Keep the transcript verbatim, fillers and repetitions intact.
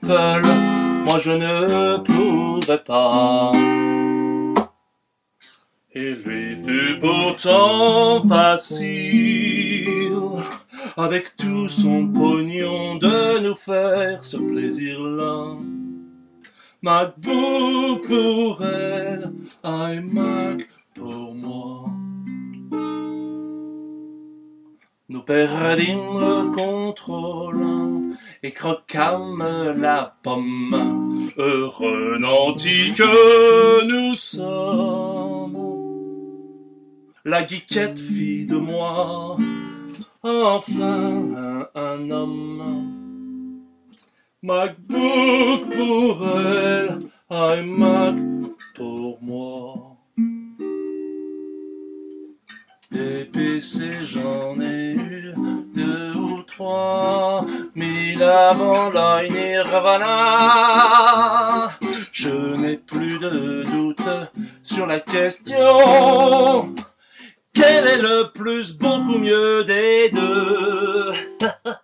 Apple, moi je ne pouvais pas. Il lui fut pourtant facile, avec tout son pognon, de nous faire ce plaisir-là. MacBook pour elle, iMac pour moi. Nous perdîmes le contrôle et croquâmes la pomme. Heureux nantis que nous sommes. La geekette fit de moi enfin un, un homme. MacBook pour elle, iMac pour moi. Des P C j'en ai eu deux ou trois, mille avant la Nirvana. Je n'ai plus de doute sur la question. Quel est le plus, beaucoup mieux des deux?